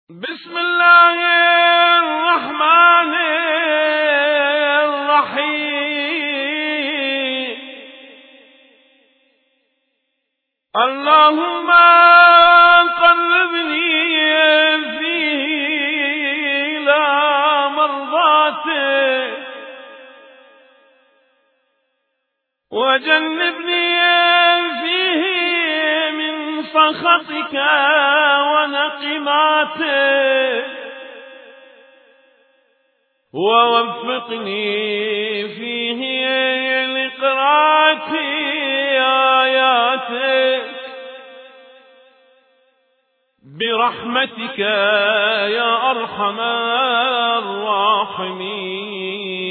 بسم الله الرحمن الرحيم. اللهم قربني فيه إلى مرضاتك وجنبني فيه من سخطك ونقماتك ووفقني فيه لقراءة آياتك برحمتك يا أرحم الراحمين.